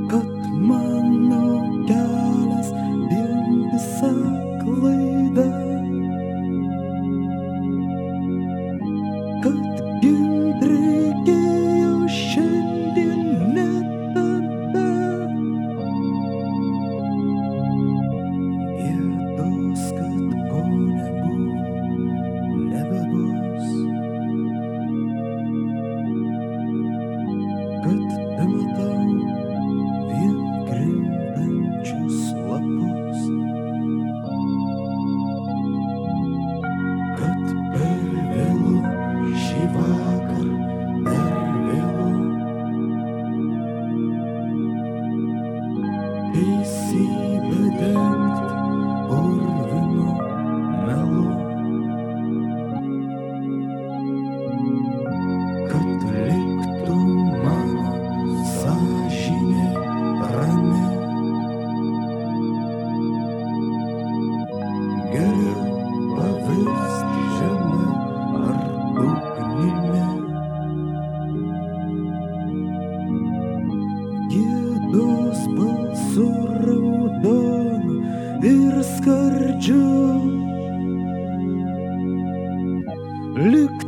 kad mano kelias vientisa klaida, kad gint reikėjo šiandien ne tada. Gėdos, kad ko nebuvo, nebebus, kad tematau vien krintančius lapus, kad per vėlu šį vakar, per vėlu teisybę dengt purvinu melu, kad liktų mano sąžinė rami. Geriau pavirst žeme ar ugnimi. Gėdos balsu raudonu ir skardžiu, lyg